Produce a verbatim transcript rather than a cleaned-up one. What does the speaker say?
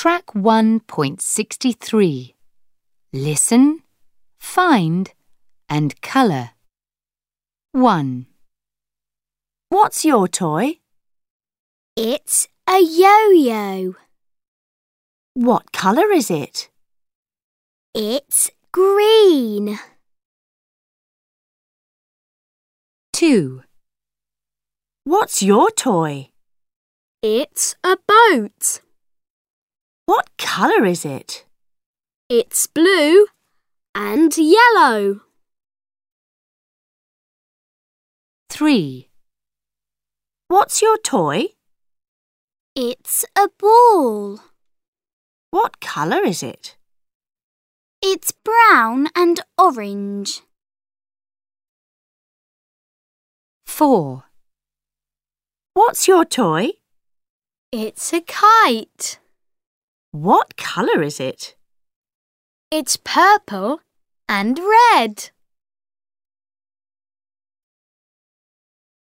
Track one point six three. Listen, find and colour. one. What's your toy? It's a yo-yo. What colour is it? It's green. two. What's your toy? It's a boat. What colour is it? It's blue and yellow. three. What's your toy? It's a ball. What colour is it? It's brown and orange. four. What's your toy? It's a kite. What colour is it? It's purple and red.